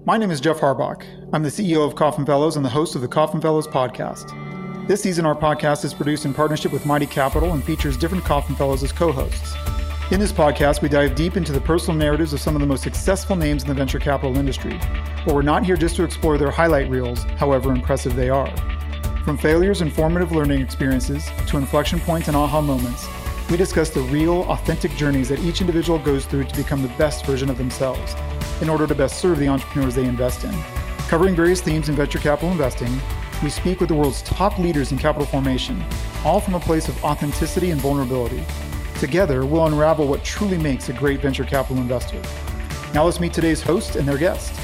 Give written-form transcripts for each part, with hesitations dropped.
My name is Jeff Harbach. I'm the CEO of Kauffman Fellows and the host of the Kauffman Fellows podcast. This season, our podcast is produced in partnership with Mighty Capital and features different Kauffman Fellows as co-hosts. In this podcast, we dive deep into the personal narratives of some of the most successful names in the venture capital industry. But we're not here just to explore their highlight reels, however impressive they are. From failures and formative learning experiences to inflection points and aha moments, we discuss the real, authentic journeys that each individual goes through to become the best version of themselves in order to best serve the entrepreneurs they invest in. Covering various themes in venture capital investing, we speak with the world's top leaders in capital formation, all from a place of authenticity and vulnerability. Together, we'll unravel what truly makes a great venture capital investor. Now let's meet today's host and their guest.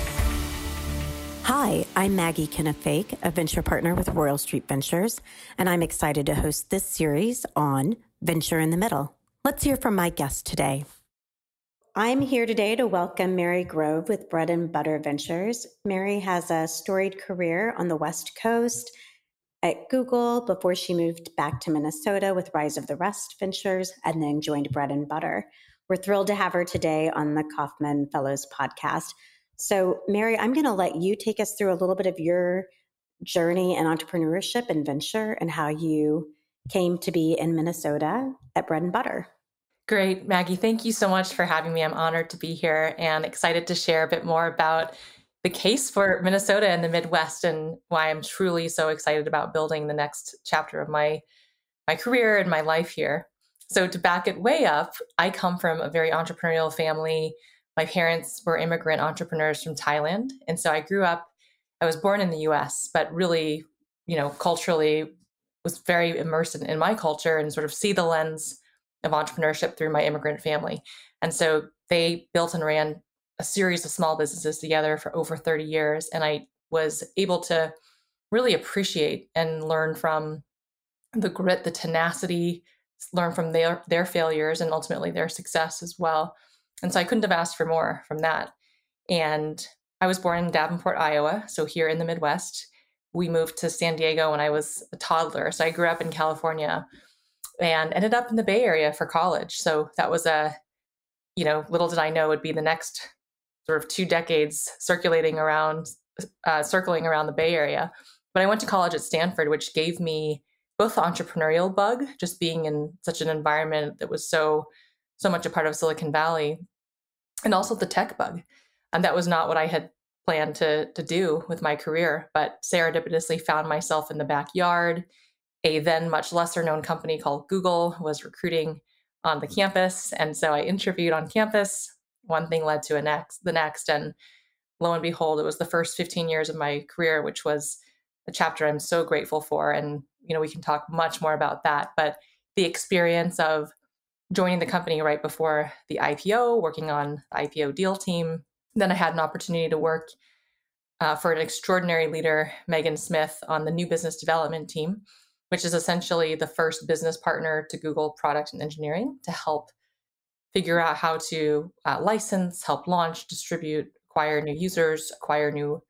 Hi, I'm Maggie Kinna-Fake, a venture partner with Royal Street Ventures, and I'm excited to host this series on Venture in the Middle. Let's hear from my guest today. I'm here today to welcome Mary Grove with Bread and Butter Ventures. Mary has a storied career on the West Coast at Google before she moved back to Minnesota with Rise of the Rest Ventures and then joined Bread and Butter. We're thrilled to have her today on the Kauffman Fellows podcast. So, Mary, I'm going to let you take us through a little bit of your journey in entrepreneurship and venture and how you came to be in Minnesota at Bread and Butter. Great, Maggie. Thank you so much for having me. I'm honored to be here and excited to share a bit more about the case for Minnesota and the Midwest and why I'm truly so excited about building the next chapter of my career and my life here. So to back it way up, I come from a very entrepreneurial family. My parents were immigrant entrepreneurs from Thailand. And so I was born in the US, but really, culturally was very immersed in my culture and sort of see the lens of entrepreneurship through my immigrant family. And so they built and ran a series of small businesses together for over 30 years. And I was able to really appreciate and learn from the grit, the tenacity, learn from their failures and ultimately their success as well. And so I couldn't have asked for more from that. And I was born in Davenport, Iowa. So here in the Midwest, we moved to San Diego when I was a toddler. So I grew up in California and ended up in the Bay Area for college. So that was little did I know it would be the next sort of 2 decades circling around the Bay Area. But I went to college at Stanford, which gave me both the entrepreneurial bug, just being in such an environment that was so much a part of Silicon Valley, and also the tech bug. And that was not what I had planned to do with my career, but serendipitously found myself in the backyard. A then much lesser known company called Google was recruiting on the campus. And so I interviewed on campus. One thing led to the next. And lo and behold, it was the first 15 years of my career, which was a chapter I'm so grateful for. And, we can talk much more about that. But the experience of joining the company right before the IPO, working on the IPO deal team. Then I had an opportunity to work for an extraordinary leader, Megan Smith, on the new business development team, which is essentially the first business partner to Google product and engineering to help figure out how to license, help launch, distribute, acquire new users, acquire new,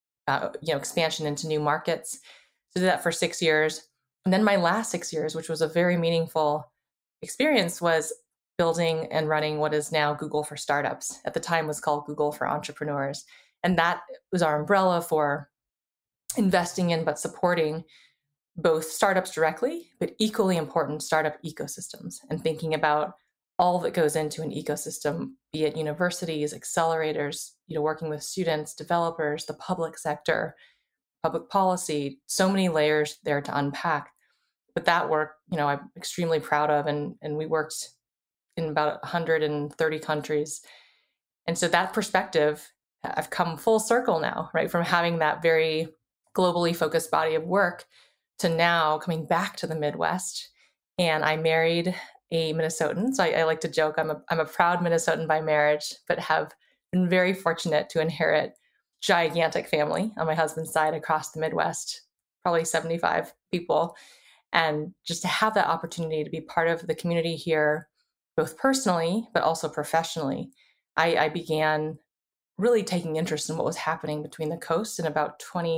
expansion into new markets. So did that for 6 years. And then my last 6 years, which was a very meaningful experience, was building and running what is now Google for Startups. At the time was called Google for Entrepreneurs. And that was our umbrella for investing in, but supporting both startups directly, but equally important startup ecosystems and thinking about all that goes into an ecosystem, be it universities, accelerators, working with students, developers, the public sector, public policy, so many layers there to unpack. But that work, I'm extremely proud of. And we worked in about 130 countries. And so that perspective, I've come full circle now, right? From having that very globally focused body of work to now coming back to the Midwest. And I married a Minnesotan. So I like to joke, I'm a proud Minnesotan by marriage, but have been very fortunate to inherit gigantic family on my husband's side across the Midwest, probably 75 people. And just to have that opportunity to be part of the community here, both personally, but also professionally, I began really taking interest in what was happening between the coasts in about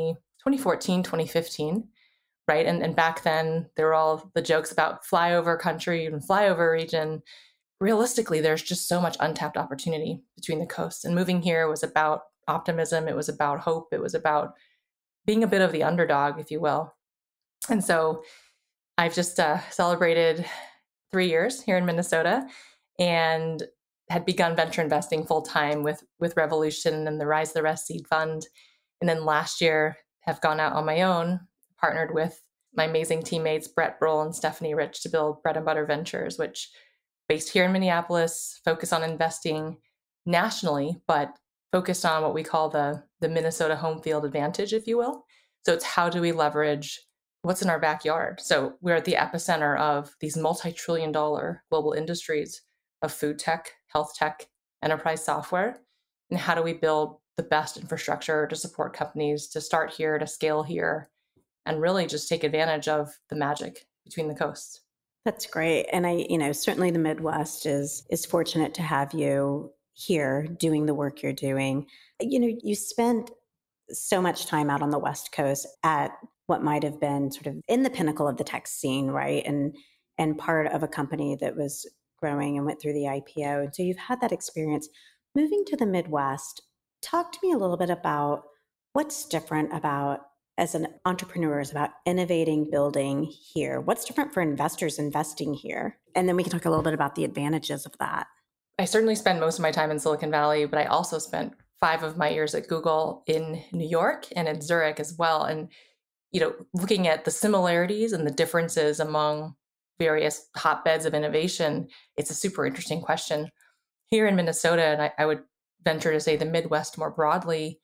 2014, 2015, right? And back then, there were all the jokes about flyover country and flyover region. Realistically, there's just so much untapped opportunity between the coasts. And moving here was about optimism. It was about hope. It was about being a bit of the underdog, if you will. And so I've just celebrated 3 years here in Minnesota and had begun venture investing full time with Revolution and the Rise the Rest seed fund. And then last year have gone out on my own, partnered with my amazing teammates, Brett Brohl and Stephanie Rich, to build Bread and Butter Ventures, which based here in Minneapolis, focus on investing nationally, but focused on what we call the Minnesota home field advantage, if you will. So it's how do we leverage what's in our backyard? So we're at the epicenter of these multi-trillion-dollar global industries of food tech, health tech, enterprise software. And how do we build the best infrastructure to support companies to start here, to scale here, and really just take advantage of the magic between the coasts? That's great. And certainly the Midwest is fortunate to have you here doing the work you're doing. You spent so much time out on the West Coast at what might have been sort of in the pinnacle of the tech scene, right? And part of a company that was growing and went through the IPO. And so you've had that experience. Moving to the Midwest, talk to me a little bit about what's different about, as an entrepreneur, is about innovating, building here. What's different for investors investing here? And then we can talk a little bit about the advantages of that. I certainly spend most of my time in Silicon Valley, but I also spent 5 of my years at Google in New York and in Zurich as well. And, looking at the similarities and the differences among various hotbeds of innovation, it's a super interesting question. Here in Minnesota, and I would venture to say the Midwest more broadly,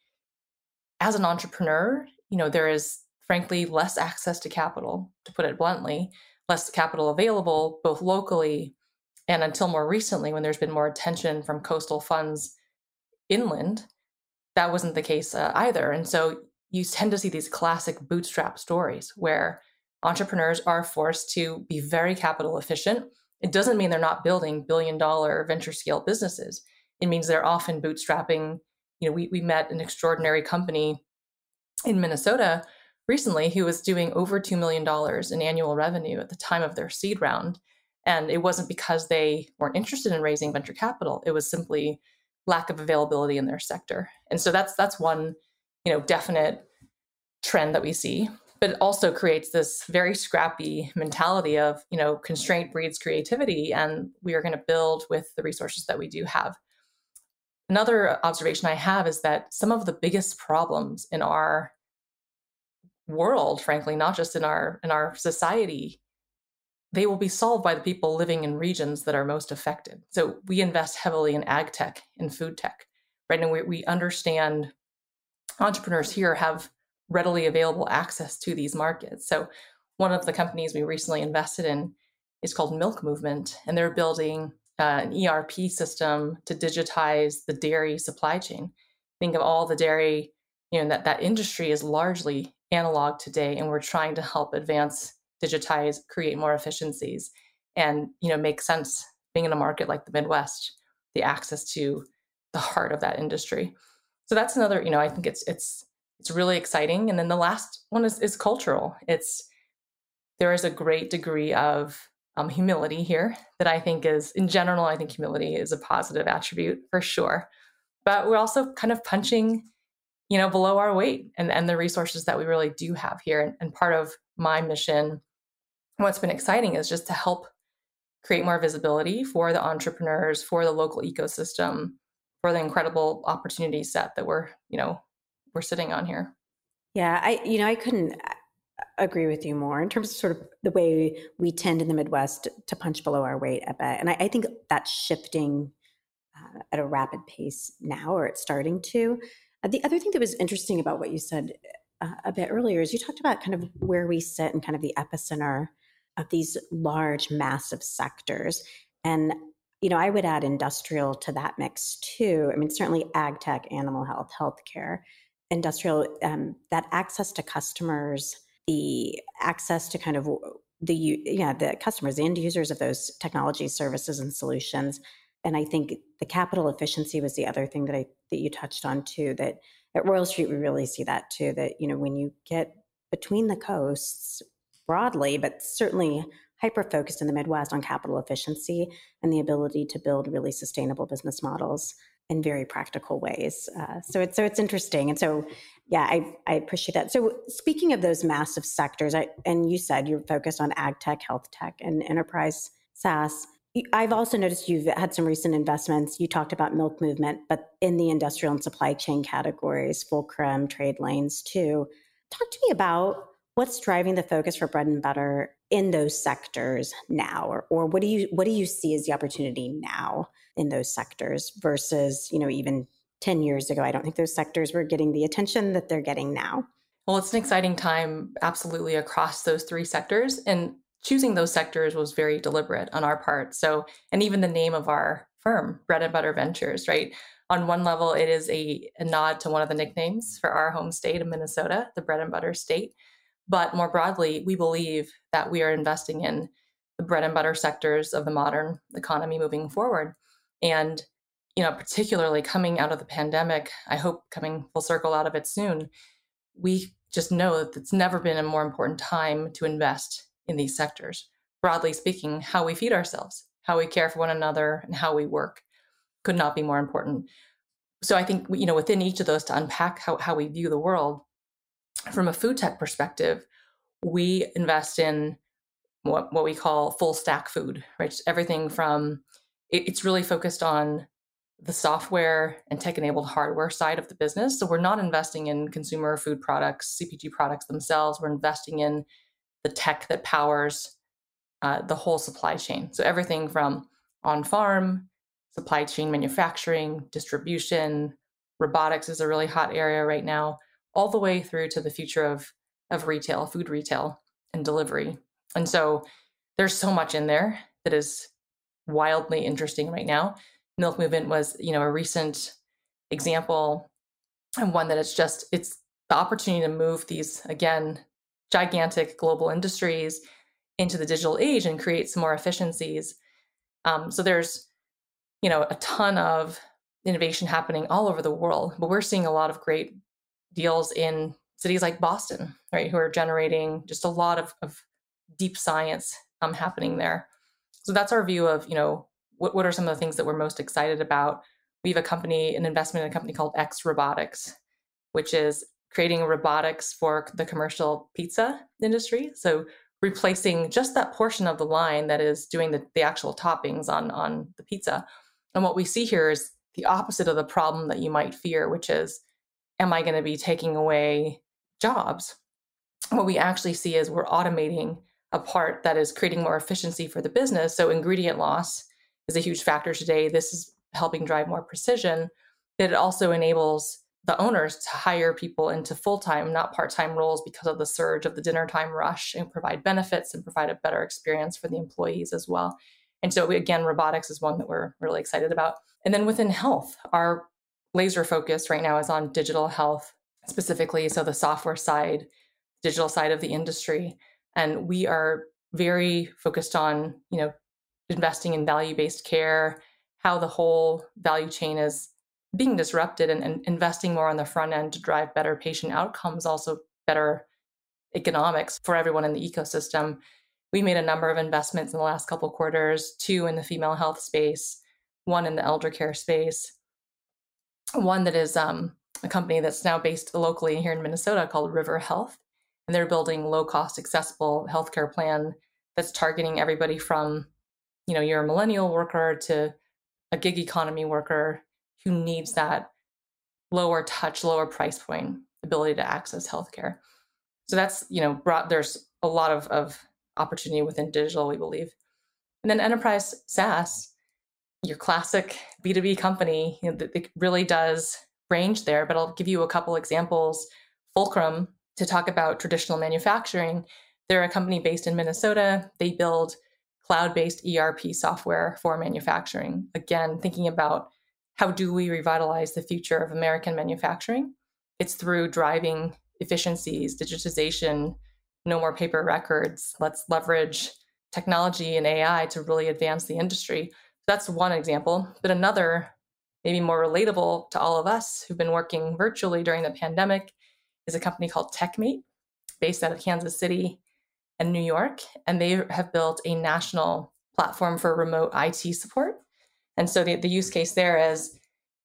as an entrepreneur, there is frankly less access to capital, to put it bluntly, less capital available, both locally and until more recently, when there's been more attention from coastal funds inland, that wasn't the case either. And so you tend to see these classic bootstrap stories where entrepreneurs are forced to be very capital efficient. It doesn't mean they're not building billion-dollar venture scale businesses. It means they're often bootstrapping. We met an extraordinary company in Minnesota recently who was doing over $2 million in annual revenue at the time of their seed round. And it wasn't because they weren't interested in raising venture capital. It was simply lack of availability in their sector. And so that's one, definite trend that we see. But it also creates this very scrappy mentality of, constraint breeds creativity, and we are going to build with the resources that we do have. Another observation I have is that some of the biggest problems in our world, frankly, not just in our society, they will be solved by the people living in regions that are most affected. So we invest heavily in ag tech and food tech, right? And we understand entrepreneurs here have readily available access to these markets. So one of the companies we recently invested in is called Milk Movement, and they're building an ERP system to digitize the dairy supply chain. Think of all the dairy, that industry is largely analog today, and we're trying to help advance, digitize, create more efficiencies, and make sense being in a market like the Midwest, the access to the heart of that industry. So that's another, I think it's really exciting. And then the last one is cultural. There is a great degree of humility here that I think is, in general, I think humility is a positive attribute for sure. But we're also kind of punching, below our weight and the resources that we really do have here. And part of my mission, what's been exciting, is just to help create more visibility for the entrepreneurs, for the local ecosystem, for the incredible opportunity set that we're sitting on here. Yeah, I couldn't agree with you more in terms of sort of the way we tend in the Midwest to punch below our weight a bit. And I think that's shifting at a rapid pace now, or it's starting to. The other thing that was interesting about what you said a bit earlier is you talked about kind of where we sit in kind of the epicenter of these large, massive sectors. And, I would add industrial to that mix too. I mean, certainly ag tech, animal health, healthcare, industrial, that access to customers, the access to kind of the customers, the end users of those technology services and solutions. And I think the capital efficiency was the other thing that you touched on too, that at Royal Street, we really see that too, that, when you get between the coasts broadly, but certainly hyper-focused in the Midwest on capital efficiency and the ability to build really sustainable business models in very practical ways. So it's interesting. And so, yeah, I appreciate that. So speaking of those massive sectors, and you said you're focused on ag tech, health tech, and enterprise SaaS. I've also noticed you've had some recent investments. You talked about Milk Movement, but in the industrial and supply chain categories, Fulcrum, Trade Lanes too. Talk to me about what's driving the focus for Bread and Butter in those sectors now, or what do you see as the opportunity now in those sectors versus, even 10 years ago? I don't think those sectors were getting the attention that they're getting now. Well, it's an exciting time, absolutely, across those three sectors. And choosing those sectors was very deliberate on our part. So, and even the name of our firm, Bread and Butter Ventures, right? On one level, it is a nod to one of the nicknames for our home state of Minnesota, the Bread and Butter State. But more broadly, we believe that we are investing in the bread and butter sectors of the modern economy moving forward. And, particularly coming out of the pandemic, I hope coming full circle out of it soon, we just know that it's never been a more important time to invest in these sectors. Broadly speaking, how we feed ourselves, how we care for one another, and how we work could not be more important. So I think, within each of those, to unpack how we view the world, from a food tech perspective, we invest in what we call full stack food, right? Everything from, it's really focused on the software and tech-enabled hardware side of the business. So we're not investing in consumer food products, CPG products themselves. We're investing in the tech that powers the whole supply chain. So everything from on-farm, supply chain manufacturing, distribution, robotics is a really hot area right now, all the way through to the future of retail, food retail, and delivery. And so there's so much in there that is wildly interesting right now. Milk Movement was, a recent example, and one that it's the opportunity to move these, again, gigantic global industries into the digital age and create some more efficiencies. So there's, a ton of innovation happening all over the world, but we're seeing a lot of great deals in cities like Boston, right, who are generating just a lot of deep science happening there. So that's our view of, what are some of the things that we're most excited about. We have an investment in a company called X Robotics, which is creating robotics for the commercial pizza industry. So replacing just that portion of the line that is doing the actual toppings on the pizza. And what we see here is the opposite of the problem that you might fear, which is, am I going to be taking away jobs? What we actually see is we're automating a part that is creating more efficiency for the business. So ingredient loss is a huge factor today. This is helping drive more precision. It also enables the owners to hire people into full-time, not part-time roles because of the surge of the dinner time rush, and provide benefits and provide a better experience for the employees as well. And so again, robotics is one that we're really excited about. And then within health, our laser focus right now is on digital health specifically. So the software side, digital side of the industry. And we are very focused on, investing in value-based care, how the whole value chain is being disrupted, and investing more on the front end to drive better patient outcomes, also better economics for everyone in the ecosystem. We made a number of investments in the last couple of quarters, 2 in the female health space, 1 in the elder care space, one that is a company that's now based locally here in Minnesota called River Health. And they're building low-cost, accessible healthcare plan that's targeting everybody from, you're a millennial worker to a gig economy worker who needs that lower touch, lower price point ability to access healthcare. So that's, there's a lot of opportunity within digital, we believe. And then enterprise SaaS, your classic B2B company, it really does range there, but I'll give you a couple examples. Fulcrum, to talk about traditional manufacturing, they're a company based in Minnesota. They build cloud-based ERP software for manufacturing. Again, thinking about how do we revitalize the future of American manufacturing? It's through driving efficiencies, digitization, no more paper records. Let's leverage technology and AI to really advance the industry. That's one example. But another, maybe more relatable to all of us who've been working virtually during the pandemic, is a company called TechMate, based out of Kansas City and New York. And they have built a national platform for remote IT support. And so the use case there is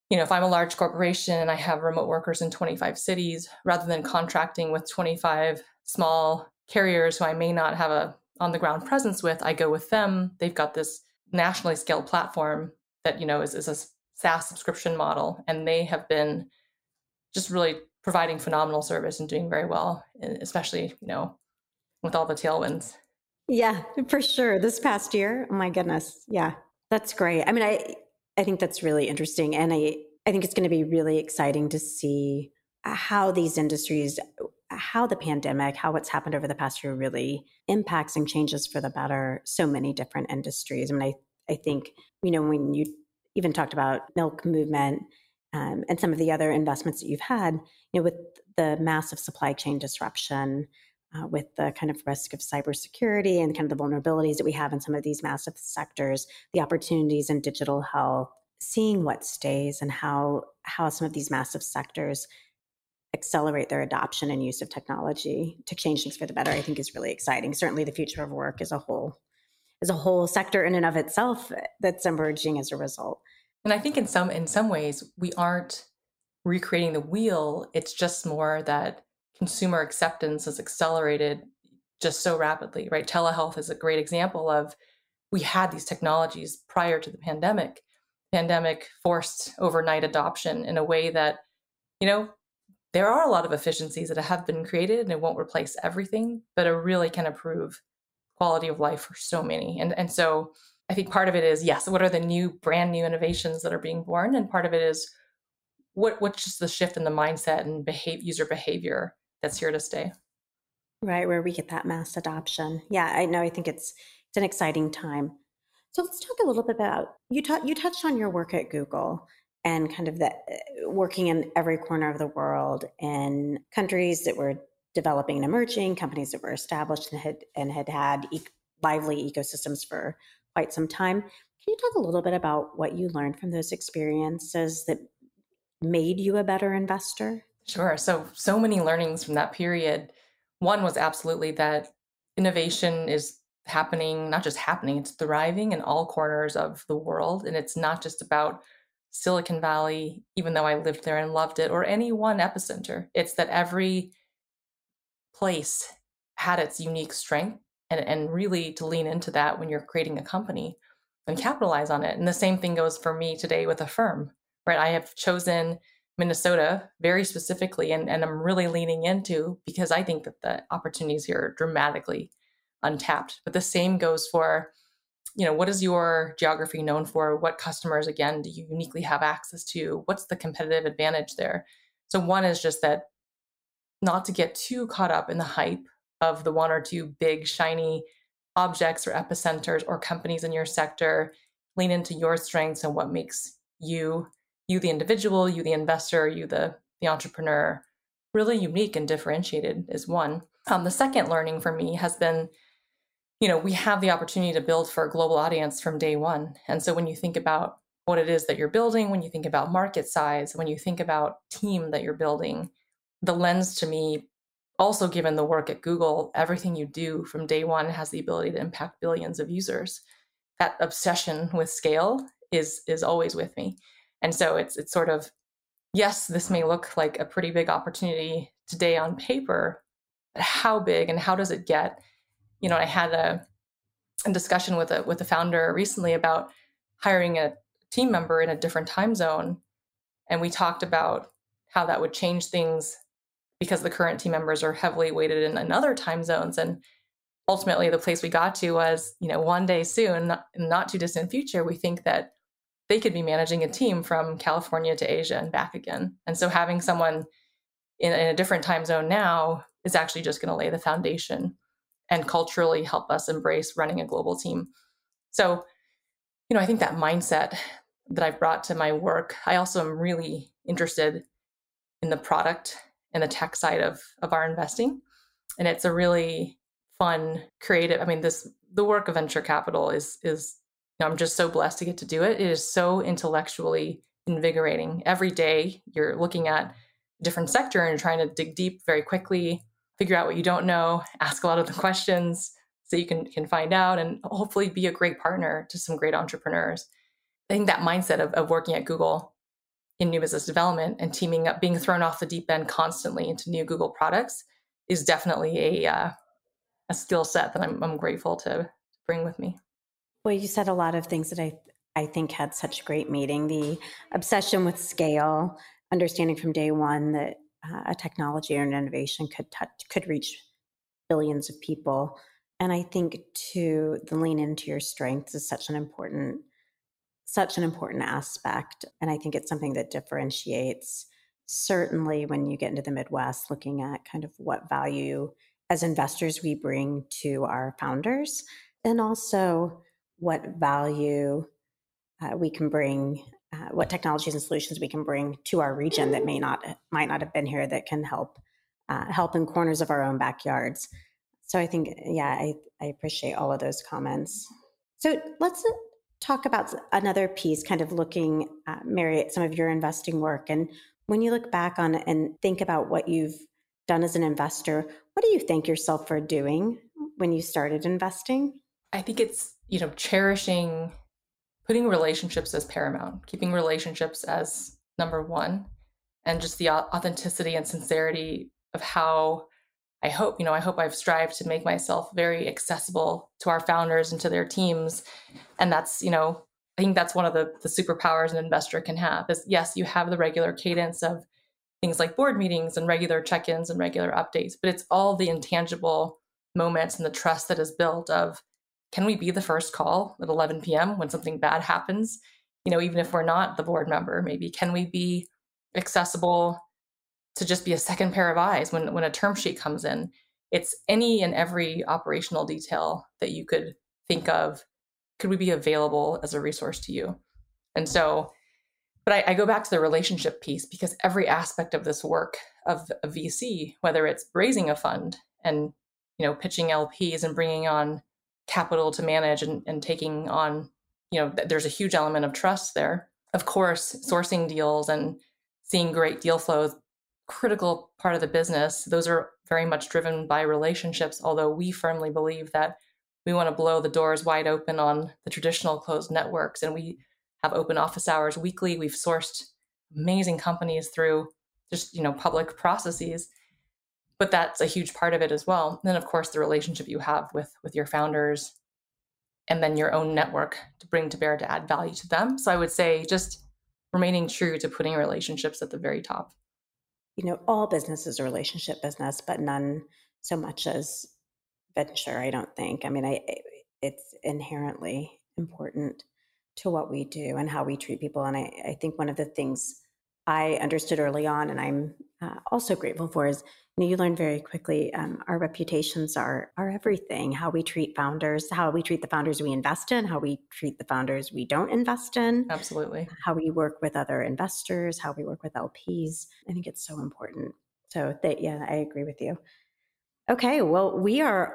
if I'm a large corporation and I have remote workers in 25 cities, rather than contracting with 25 small carriers who I may not have a on-the-ground presence with, I go with them. They've got this nationally scaled platform that, is a SaaS subscription model. And they have been just really providing phenomenal service and doing very well, especially, with all the tailwinds. Yeah, for sure. This past year, oh my goodness. Yeah, that's great. I mean, I think that's really interesting. And I think it's going to be really exciting to see how these industries, how the pandemic, how what's happened over the past year really impacts and changes for the better so many different industries. I mean, I think, when you even talked about Milk Movement and some of the other investments that you've had, with the massive supply chain disruption, with the kind of risk of cybersecurity and kind of the vulnerabilities that we have in some of these massive sectors, the opportunities in digital health, seeing what stays and how some of these massive sectors accelerate their adoption and use of technology to change things for the better, I think is really exciting. Certainly the future of work as a whole sector in and of itself that's emerging as a result. And I think in some ways we aren't recreating the wheel. It's just more that consumer acceptance has accelerated just so rapidly, right? Telehealth is a great example of, we had these technologies prior to the pandemic. Pandemic forced overnight adoption in a way that, there are a lot of efficiencies that have been created, and it won't replace everything, but it really can improve quality of life for so many. And so I think part of it is, yes, what are the brand new innovations that are being born? And part of it is what's just the shift in the mindset and user behavior that's here to stay. Right, where we get that mass adoption. Yeah, I know. I think it's an exciting time. So let's talk a little bit about, you touched on your work at Google and kind of that working in every corner of the world in countries that were developing and emerging, companies that were established and had lively ecosystems for quite some time. Can you talk a little bit about what you learned from those experiences that made you a better investor? Sure. So many learnings from that period. One was absolutely that innovation is happening, not just happening, it's thriving in all corners of the world. And it's not just about Silicon Valley, even though I lived there and loved it, or any one epicenter. It's that every place had its unique strength, and really to lean into that when you're creating a company and capitalize on it. And the same thing goes for me today with Affirm, right? I have chosen Minnesota very specifically, and I'm really leaning into, because I think that the opportunities here are dramatically untapped. But the same goes for, what is your geography known for? What customers, again, do you uniquely have access to? What's the competitive advantage there? So one is just that, not to get too caught up in the hype of the one or two big shiny objects or epicenters or companies in your sector. Lean into your strengths and what makes you the individual, you the investor, you the entrepreneur, really unique and differentiated is one. The second learning for me has been, we have the opportunity to build for a global audience from day one. And so when you think about what it is that you're building, when you think about market size, when you think about team that you're building, the lens to me, also given the work at Google, everything you do from day one has the ability to impact billions of users. That obsession with scale is always with me. And so it's sort of, yes, this may look like a pretty big opportunity today on paper, but how big and how does it get? I had a discussion with a founder recently about hiring a team member in a different time zone. And we talked about how that would change things because the current team members are heavily weighted in other time zones. And ultimately the place we got to was, one day soon, not too distant future, we think that they could be managing a team from California to Asia and back again. And so having someone in a different time zone now is actually just going to lay the foundation and culturally help us embrace running a global team. So, I think that mindset that I've brought to my work, I also am really interested in the product and the tech side of our investing. And it's a really fun, creative, the work of venture capital is I'm just so blessed to get to do it. It is so intellectually invigorating. Every day you're looking at a different sector and you're trying to dig deep very quickly, figure out what you don't know, ask a lot of the questions so you can find out, and hopefully be a great partner to some great entrepreneurs. I think that mindset of working at Google in new business development and teaming up, being thrown off the deep end constantly into new Google products is definitely a skill set that I'm grateful to bring with me. Well, you said a lot of things that I think had such great meaning. The obsession with scale, understanding from day one that a technology or an innovation could reach billions of people. And I think too, the lean into your strengths is such an important aspect. And I think it's something that differentiates, certainly when you get into the Midwest, looking at kind of what value as investors we bring to our founders, and also what value we can bring, what technologies and solutions we can bring to our region that might not have been here, that can help in corners of our own backyards. So I think, I appreciate all of those comments. So let's talk about another piece, kind of looking, Mary, at some of your investing work. And when you look back on it and think about what you've done as an investor, what do you thank yourself for doing when you started investing? I think it's, cherishing, putting relationships as paramount, keeping relationships as number one, and just the authenticity and sincerity of how I hope I've strived to make myself very accessible to our founders and to their teams. And that's, I think that's one of the superpowers an investor can have is, yes, you have the regular cadence of things like board meetings and regular check-ins and regular updates, but it's all the intangible moments and the trust that is built of, can we be the first call at 11 p.m. when something bad happens? Even if we're not the board member, maybe can we be accessible to just be a second pair of eyes when a term sheet comes in? It's any and every operational detail that you could think of. Could we be available as a resource to you? And so, but I go back to the relationship piece, because every aspect of this work of a VC, whether it's raising a fund and, pitching LPs and bringing on capital to manage and taking on, there's a huge element of trust there. Of course, sourcing deals and seeing great deal flows, critical part of the business. Those are very much driven by relationships, although we firmly believe that we want to blow the doors wide open on the traditional closed networks. And we have open office hours weekly. We've sourced amazing companies through just, public processes. But that's a huge part of it as well. And then, of course, the relationship you have with your founders, and then your own network to bring to bear to add value to them. So I would say just remaining true to putting relationships at the very top. All business is a relationship business, but none so much as venture, I don't think. I mean, it's inherently important to what we do and how we treat people. And I think one of the things I understood early on, and I'm also grateful for, is you learn very quickly, our reputations are everything. How we treat founders, how we treat the founders we invest in, how we treat the founders we don't invest in. Absolutely. How we work with other investors, how we work with LPs. I think it's so important. So I agree with you. Okay, well, we are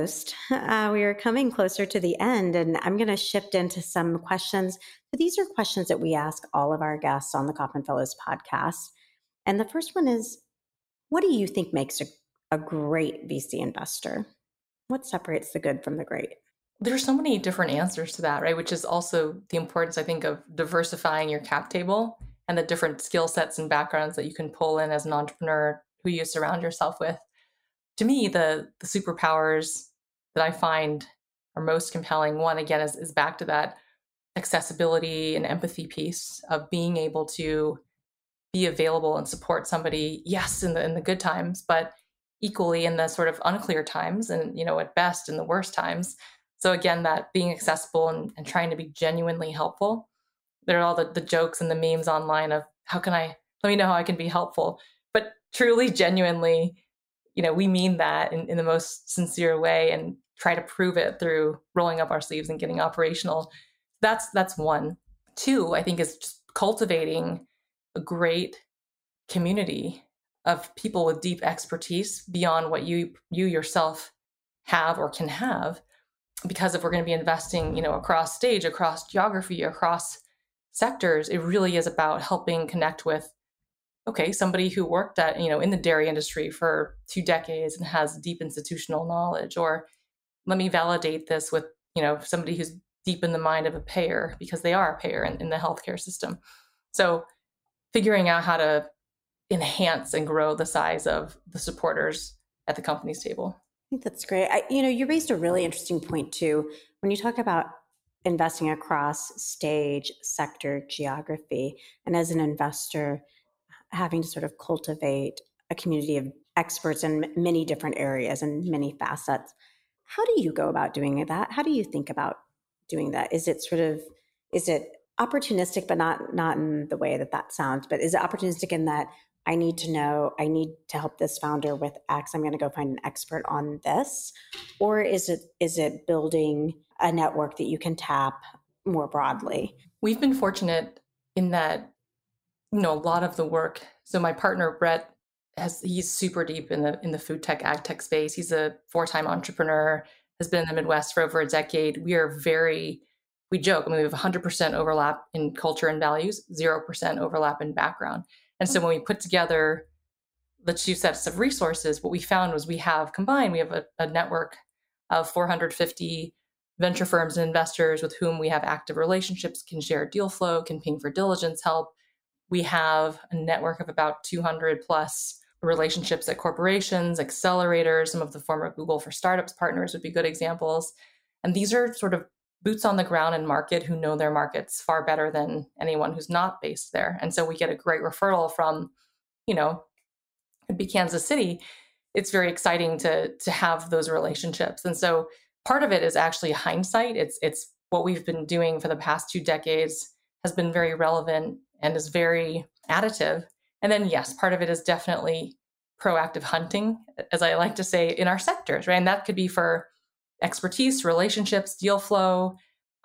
coming closer to the end, and I'm going to shift into some questions. So these are questions that we ask all of our guests on the Kauffman Fellows podcast. And the first one is, what do you think makes a great VC investor? What separates the good from the great? There's so many different answers to that, right? Which is also the importance, I think, of diversifying your cap table and the different skill sets and backgrounds that you can pull in as an entrepreneur, who you surround yourself with. To me, the superpowers that I find are most compelling, one, again, is back to that accessibility and empathy piece of being able to be available and support somebody, yes, in the good times, but equally in the sort of unclear times and, at best in the worst times. So again, that being accessible and trying to be genuinely helpful. There are all the jokes and the memes online of let me know how I can be helpful. But truly, genuinely, we mean that in the most sincere way and try to prove it through rolling up our sleeves and getting operational. That's one. Two, I think, is just cultivating a great community of people with deep expertise beyond what you yourself have or can have. Because if we're going to be investing, across stage, across geography, across sectors, it really is about helping connect with, somebody who worked at, in the dairy industry for 2 decades and has deep institutional knowledge, or let me validate this with, somebody who's deep in the mind of a payer, because they are a payer in the healthcare system. So figuring out how to enhance and grow the size of the supporters at the company's table. I think that's great. You raised a really interesting point too. When you talk about investing across stage, sector, geography, and as an investor, having to sort of cultivate a community of experts in many different areas and many facets. How do you go about doing that? How do you think about doing that? Is it opportunistic, but not in the way that sounds, but is it opportunistic in that I need to help this founder with X, I'm going to go find an expert on this? Or is it building a network that you can tap more broadly? We've been fortunate in that, a lot of the work. So my partner, Brett, he's super deep in the food tech, ag tech space. He's a 4-time entrepreneur, has been in the Midwest for over a decade. We joke, we have 100% overlap in culture and values, 0% overlap in background. And so when we put together the two sets of resources, what we found was we have a network of 450 venture firms and investors with whom we have active relationships, can share deal flow, can ping for diligence help. We have a network of about 200 plus relationships at corporations, accelerators. Some of the former Google for Startups partners would be good examples. And these are sort of boots on the ground in market who know their markets far better than anyone who's not based there. And so we get a great referral from, it'd be Kansas City. It's very exciting to have those relationships. And so part of it is actually hindsight. It's what we've been doing for the past 2 decades has been very relevant and is very additive. And then, yes, part of it is definitely proactive hunting, as I like to say, in our sectors, right? And that could be for expertise, relationships, deal flow.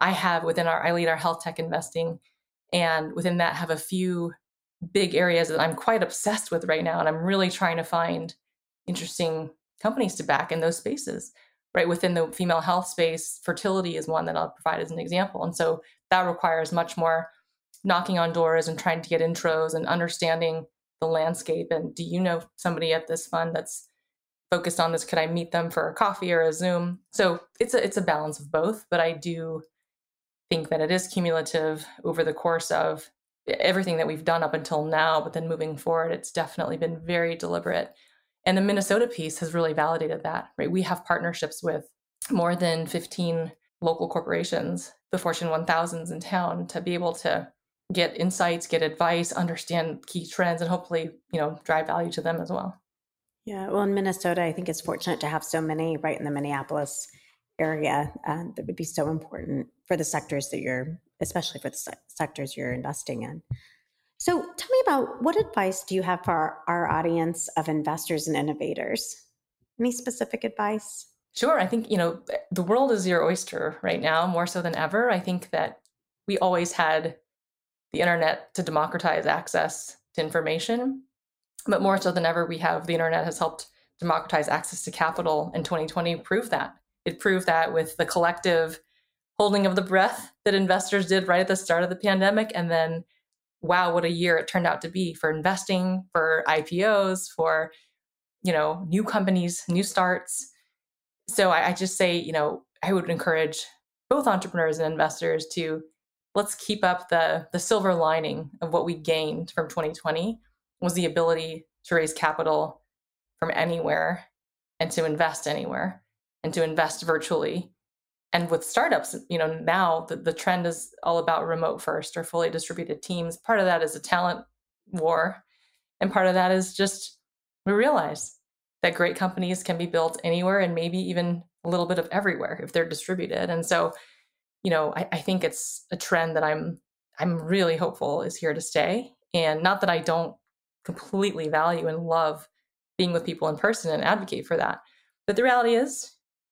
I lead our health tech investing, and within that have a few big areas that I'm quite obsessed with right now. And I'm really trying to find interesting companies to back in those spaces, right? Within the female health space, fertility is one that I'll provide as an example. And so that requires much more knocking on doors and trying to get intros and understanding the landscape. And do you know somebody at this fund that's focused on this? Could I meet them for a coffee or a Zoom? So it's a balance of both, but I do think that it is cumulative over the course of everything that we've done up until now, but then moving forward, it's definitely been very deliberate. And the Minnesota piece has really validated that, right? We have partnerships with more than 15 local corporations, the Fortune 1000s in town, to be able to get insights, get advice, understand key trends, and hopefully, drive value to them as well. Yeah, well, in Minnesota, I think it's fortunate to have so many right in the Minneapolis area that would be so important for the sectors especially for the sectors you're investing in. So tell me about, what advice do you have for our audience of investors and innovators? Any specific advice? Sure. I think, the world is your oyster right now, more so than ever. I think that we always had the internet to democratize access to information, but more so than ever, the internet has helped democratize access to capital, and 2020 proved that. It proved that with the collective holding of the breath that investors did right at the start of the pandemic. And then, wow, what a year it turned out to be for investing, for IPOs, for, new companies, new starts. So I just say, I would encourage both entrepreneurs and investors to let's keep up the silver lining of what we gained from 2020 was the ability to raise capital from anywhere and to invest anywhere and to invest virtually. And with startups, now the trend is all about remote first or fully distributed teams. Part of that is a talent war. And part of that is just we realize that great companies can be built anywhere and maybe even a little bit of everywhere if they're distributed. And so, I think it's a trend that I'm really hopeful is here to stay. And not that I don't completely value and love being with people in person and advocate for that. But the reality is,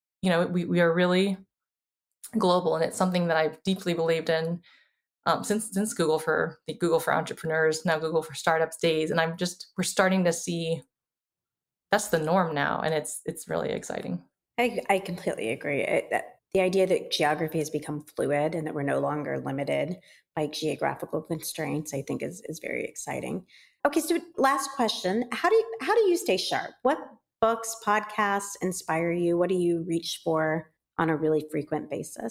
we are really global, and it's something that I've deeply believed in since Google for Entrepreneurs, now Google for Startups days. And we're starting to see that's the norm now. And it's really exciting. I completely agree. The idea that geography has become fluid and that we're no longer limited by geographical constraints, I think is very exciting. Okay, so last question. How do you stay sharp? What books, podcasts inspire you? What do you reach for on a really frequent basis?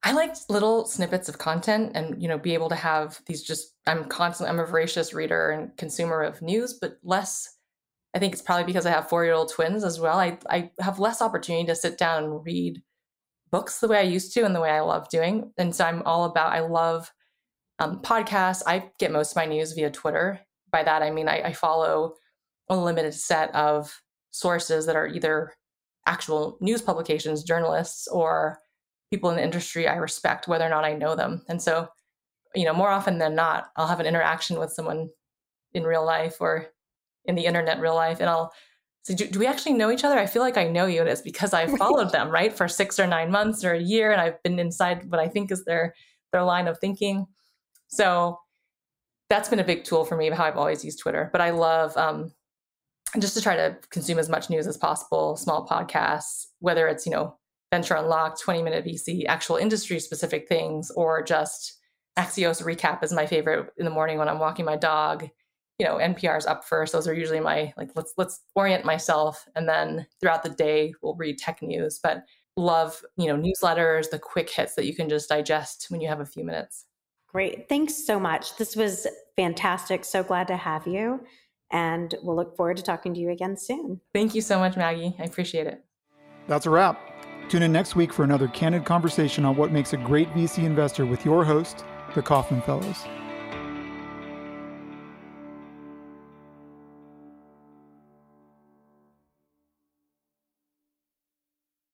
I like little snippets of content and, be able to have these I'm a voracious reader and consumer of news, but less, I think it's probably because I have 4-year-old twins as well. I have less opportunity to sit down and read books the way I used to and the way I love doing. And so I love podcasts. I get most of my news via Twitter. By that, I mean, I follow a limited set of sources that are either actual news publications, journalists, or people in the industry I respect, whether or not I know them. And so, more often than not, I'll have an interaction with someone in real life or in the internet real life. And I'll say, do we actually know each other? I feel like I know you. And it's because I followed them, right, for 6 or 9 months or a year. And I've been inside what I think is their line of thinking. So that's been a big tool for me of how I've always used Twitter. But I love just to try to consume as much news as possible, small podcasts, whether it's, Venture Unlocked, 20-minute VC, actual industry-specific things, or just Axios Recap is my favorite in the morning when I'm walking my dog. NPR's Up First. Those are usually my, let's orient myself. And then throughout the day, we'll read tech news. But love, newsletters, the quick hits that you can just digest when you have a few minutes. Great. Thanks so much. This was fantastic. So glad to have you. And we'll look forward to talking to you again soon. Thank you so much, Maggie. I appreciate it. That's a wrap. Tune in next week for another candid conversation on what makes a great VC investor with your host, the Kauffman Fellows.